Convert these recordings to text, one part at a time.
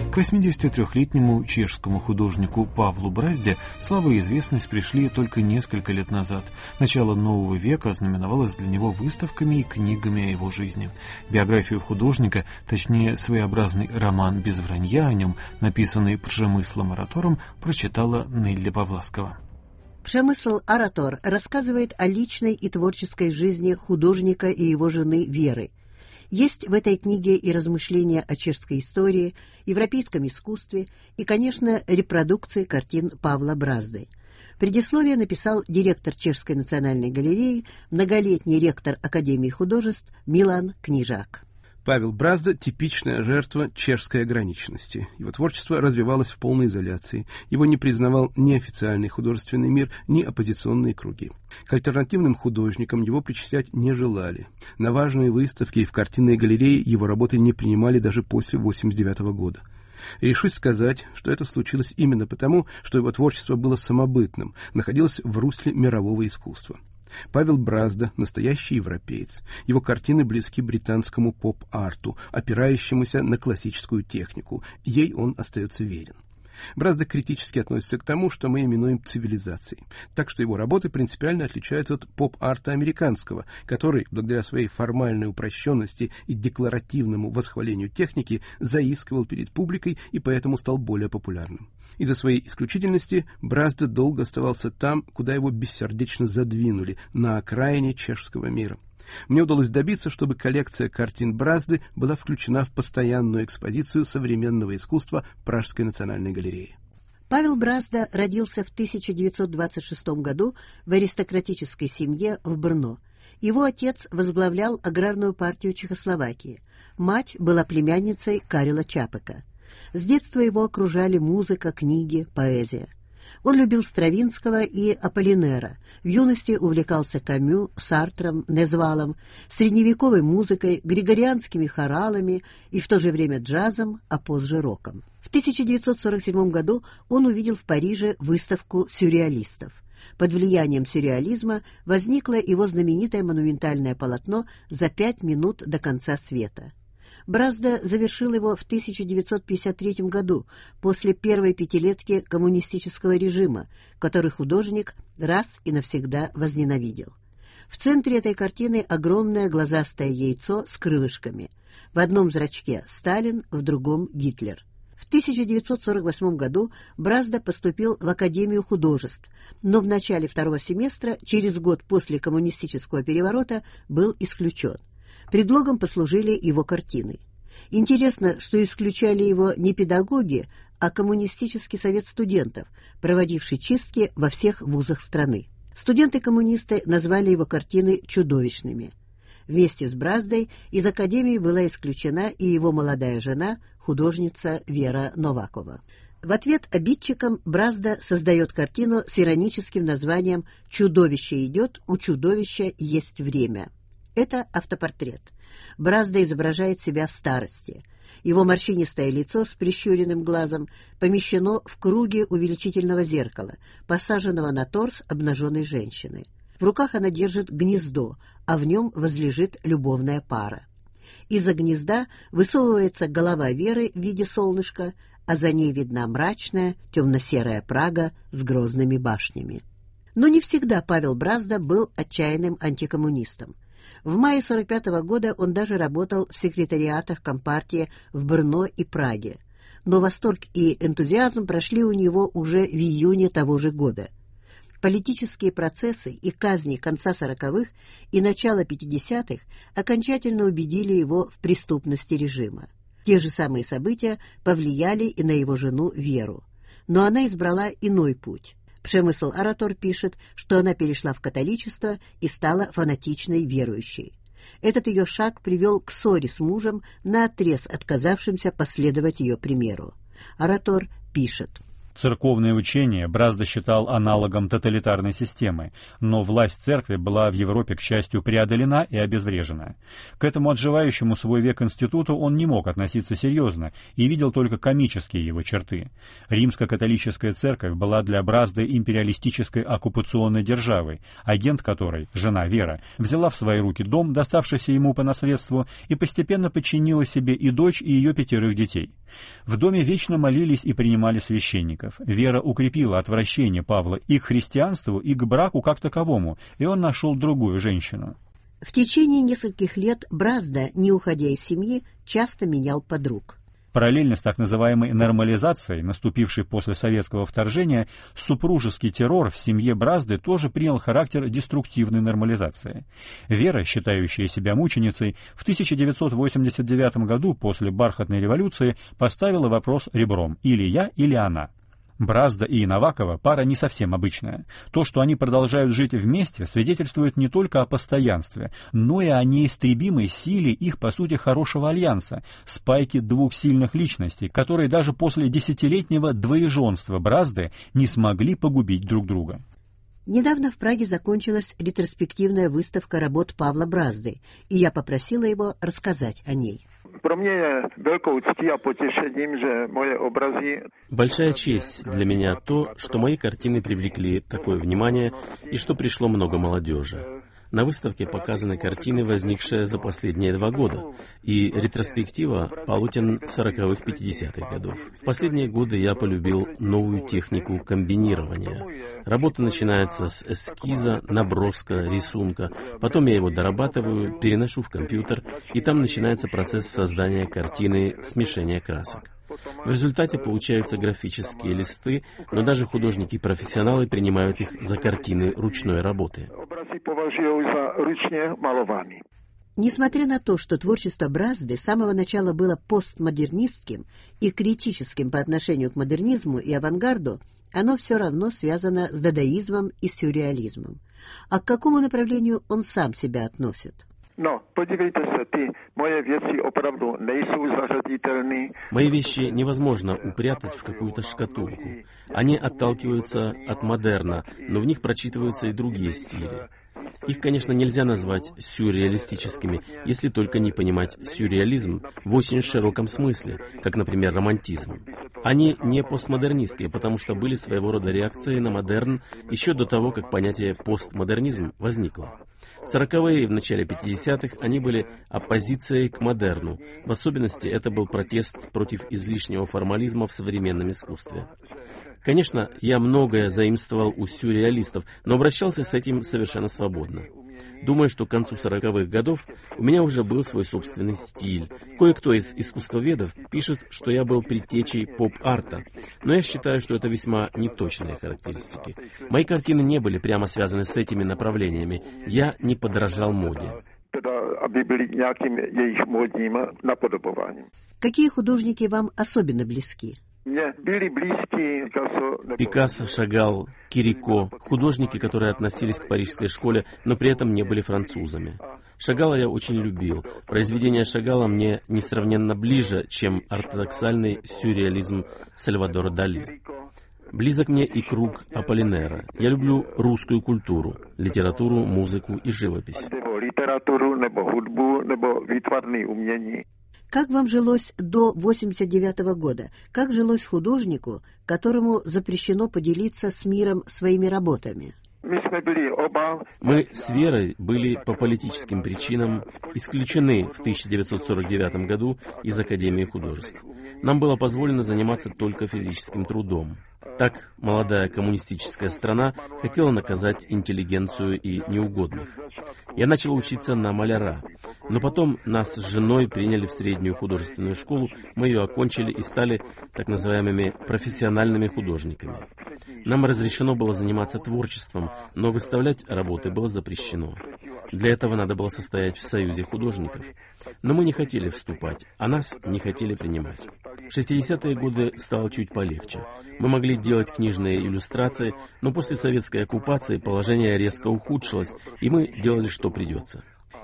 К 83-летнему чешскому художнику Павлу Бразде слава и известность пришли только несколько лет назад. Начало нового века ознаменовалось для него выставками и книгами о его жизни. Биографию художника, точнее своеобразный роман без вранья о нем, написанный Пшемыслом Аратором, прочитала Нелли Павласкова. Пшемысл Аратор рассказывает о личной и творческой жизни художника и его жены Веры. Есть в этой книге и размышления о чешской истории, европейском искусстве и, конечно, репродукции картин Павла Бразды. Предисловие написал директор Чешской национальной галереи, многолетний ректор Академии художеств Милан Книжак. Павел Бразда – типичная жертва чешской ограниченности. Его творчество развивалось в полной изоляции. Его не признавал ни официальный художественный мир, ни оппозиционные круги. К альтернативным художникам его причислять не желали. На важные выставки и в картинной галерее его работы не принимали даже после 1989 года. Решусь сказать, что это случилось именно потому, что его творчество было самобытным, находилось в русле мирового искусства. Павел Бразда – настоящий европеец. Его картины близки британскому поп-арту, опирающемуся на классическую технику. Ей он остается верен. Бразда критически относится к тому, что мы именуем цивилизацией. Так что его работы принципиально отличаются от поп-арта американского, который, благодаря своей формальной упрощенности и декларативному восхвалению техники, заискивал перед публикой и поэтому стал более популярным. Из-за своей исключительности Бразда долго оставался там, куда его бессердечно задвинули, на окраине чешского мира. Мне удалось добиться, чтобы коллекция картин Бразды была включена в постоянную экспозицию современного искусства Пражской национальной галереи. Павел Бразда родился в 1926 году в аристократической семье в Брно. Его отец возглавлял аграрную партию Чехословакии. Мать была племянницей Карела Чапека. С детства его окружали музыка, книги, поэзия. Он любил Стравинского и Аполлинера, в юности увлекался Камю, Сартром, Незвалом, средневековой музыкой, григорианскими хоралами и в то же время джазом, а позже роком. В 1947 году он увидел в Париже выставку сюрреалистов. Под влиянием сюрреализма возникло его знаменитое монументальное полотно «За 5 минут до конца света». Бразда завершил его в 1953 году, после первой пятилетки коммунистического режима, который художник раз и навсегда возненавидел. В центре этой картины огромное глазастое яйцо с крылышками. В одном зрачке Сталин, в другом Гитлер. В 1948 году Бразда поступил в Академию художеств, но в начале второго семестра, через год после коммунистического переворота, был исключен. Предлогом послужили его картины. Интересно, что исключали его не педагоги, а Коммунистический совет студентов, проводивший чистки во всех вузах страны. Студенты-коммунисты назвали его картины чудовищными. Вместе с Браздой из Академии была исключена и его молодая жена, художница Вера Новакова. В ответ обидчикам Бразда создает картину с ироническим названием «Чудовище идет, у чудовища есть время». Это автопортрет. Бразда изображает себя в старости. Его морщинистое лицо с прищуренным глазом помещено в круге увеличительного зеркала, посаженного на торс обнаженной женщины. В руках она держит гнездо, а в нем возлежит любовная пара. Из-за гнезда высовывается голова Веры в виде солнышка, а за ней видна мрачная темно-серая Прага с грозными башнями. Но не всегда Павел Бразда был отчаянным антикоммунистом. В мае 1945 года он даже работал в секретариатах Компартии в Брно и Праге. Но восторг и энтузиазм прошли у него уже в июне того же года. Политические процессы и казни конца 40-х и начала 50-х окончательно убедили его в преступности режима. Те же самые события повлияли и на его жену Веру. Но она избрала иной путь. Пшемысл Аратор пишет, что она перешла в католичество и стала фанатичной верующей. Этот ее шаг привел к ссоре с мужем, наотрез отказавшимся последовать ее примеру. Аратор пишет: Церковное учение Бразда считал аналогом тоталитарной системы, но власть церкви была в Европе, к счастью, преодолена и обезврежена. К этому отживающему свой век институту он не мог относиться серьезно и видел только комические его черты. Римско-католическая церковь была для Бразды империалистической оккупационной державой, агент которой, жена Вера, взяла в свои руки дом, доставшийся ему по наследству, и постепенно подчинила себе и дочь, и ее 5 детей. В доме вечно молились и принимали священников. Вера укрепила отвращение Павла и к христианству, и к браку как таковому, и он нашел другую женщину. В течение нескольких лет Бразда, не уходя из семьи, часто менял подруг. Параллельно с так называемой нормализацией, наступившей после советского вторжения, супружеский террор в семье Бразды тоже принял характер деструктивной нормализации. Вера, считающая себя мученицей, в 1989 году после бархатной революции поставила вопрос ребром: или я, или она. Бразда и Новакова пара не совсем обычная. То, что они продолжают жить вместе, свидетельствует не только о постоянстве, но и о неистребимой силе их, по сути, хорошего альянса, спайки двух сильных личностей, которые даже после десятилетнего двоеженства Бразды не смогли погубить друг друга. Недавно в Праге закончилась ретроспективная выставка работ Павла Бразды, и я попросила его рассказать о ней. Большая честь для меня то, что мои картины привлекли такое внимание и что пришло много молодежи. На выставке показаны картины, возникшие за последние 2 года, и ретроспектива полотен 40-х, 50-х годов. В последние годы я полюбил новую технику комбинирования. Работа начинается с эскиза, наброска, рисунка, потом я его дорабатываю, переношу в компьютер, и там начинается процесс создания картины, смешения красок. В результате получаются графические листы, но даже художники-профессионалы принимают их за картины ручной работы. Несмотря на то, что творчество Бразды с самого начала было постмодернистским и критическим по отношению к модернизму и авангарду, оно все равно связано с дадаизмом и сюрреализмом. А к какому направлению он сам себя относит? Мои вещи невозможно упрятать в какую-то шкатулку. Они отталкиваются от модерна, но в них прочитываются и другие стили. Их, конечно, нельзя назвать сюрреалистическими, если только не понимать сюрреализм в очень широком смысле, как, например, романтизм. Они не постмодернистские, потому что были своего рода реакцией на модерн еще до того, как понятие постмодернизм возникло. В 40-е и в начале 50-х они были оппозицией к модерну. В особенности это был протест против излишнего формализма в современном искусстве. Конечно, я многое заимствовал у сюрреалистов, но обращался с этим совершенно свободно. Думаю, что к концу 40-х годов у меня уже был свой собственный стиль. Кое-кто из искусствоведов пишет, что я был предтечей поп-арта, но я считаю, что это весьма неточные характеристики. Мои картины не были прямо связаны с этими направлениями. Я не подражал моде. Какие художники вам особенно близки? Пикассо, Шагал, Кирико, художники, которые относились к парижской школе, но при этом не были французами. Шагала я очень любил. Произведения Шагала мне несравненно ближе, чем ортодоксальный сюрреализм Сальвадора Дали. Близок мне и круг Аполлинера. Я люблю русскую культуру, литературу, музыку и живопись. Как вам жилось до 1989 года? Как жилось художнику, которому запрещено поделиться с миром своими работами? Мы с Верой были по политическим причинам исключены в 1949 году из Академии художеств. Нам было позволено заниматься только физическим трудом. Так молодая коммунистическая страна хотела наказать интеллигенцию и неугодных. Я начал учиться на маляра, но потом нас с женой приняли в среднюю художественную школу, мы ее окончили и стали так называемыми профессиональными художниками. Нам разрешено было заниматься творчеством, но выставлять работы было запрещено. Для этого надо было состоять в союзе художников. Но мы не хотели вступать, а нас не хотели принимать. В 60-е годы стало чуть полегче. Мы могли делать книжные иллюстрации, но после советской оккупации положение резко ухудшилось, и мы делали, что придется.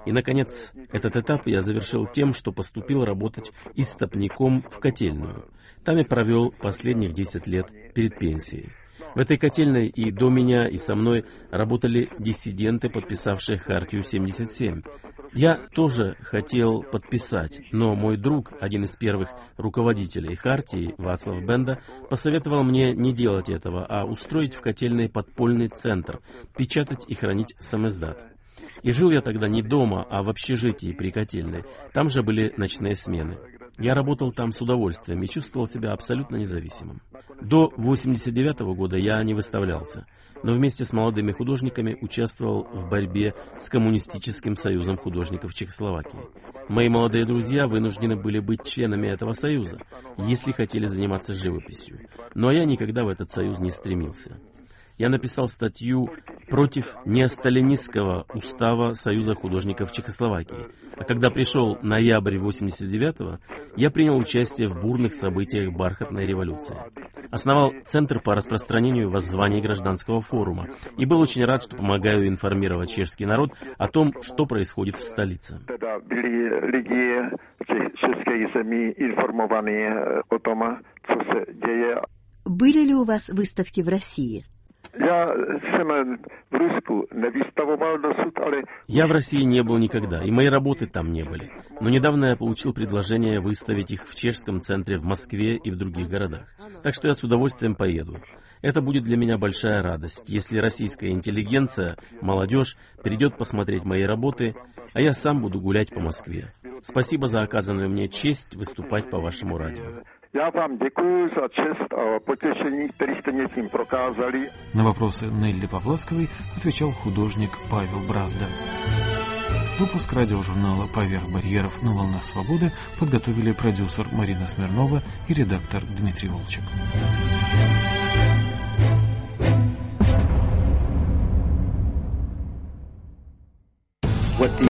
И, наконец, этот этап я завершил тем, что поступил работать истопником в котельную. Там я провел последних 10 лет перед пенсией. В этой котельной и до меня, и со мной работали диссиденты, подписавшие Хартию 77. Я тоже хотел подписать, но мой друг, один из первых руководителей Хартии, Вацлав Бенда, посоветовал мне не делать этого, а устроить в котельной подпольный центр, печатать и хранить самиздат. И жил я тогда не дома, а в общежитии при котельной. Там же были ночные смены. Я работал там с удовольствием и чувствовал себя абсолютно независимым. До 1989 года я не выставлялся, но вместе с молодыми художниками участвовал в борьбе с Коммунистическим союзом художников Чехословакии. Мои молодые друзья вынуждены были быть членами этого союза, если хотели заниматься живописью. Но я никогда в этот союз не стремился. Я написал статью против неосталинистского устава Союза художников Чехословакии. А когда пришел ноябрь 1989-го, я принял участие в бурных событиях бархатной революции. Основал Центр по распространению воззваний гражданского форума и был очень рад, что помогаю информировать чешский народ о том, что происходит в столице. Были ли у вас выставки в России? Я в России не был никогда, и мои работы там не были. Но недавно я получил предложение выставить их в чешском центре в Москве и в других городах. Так что я с удовольствием поеду. Это будет для меня большая радость, если российская интеллигенция, молодежь, придет посмотреть мои работы, а я сам буду гулять по Москве. Спасибо за оказанную мне честь выступать по вашему радио. Já vám děkuji za čest a potěšení, který jste mě tím prokázali. На вопросы Нелли Павласковой отвечал художник Павел Бразда. Выпуск радиожурнала «Поверх барьеров» на волнах свободы подготовили продюсер Марина Смирнова и редактор Дмитрий Волчек.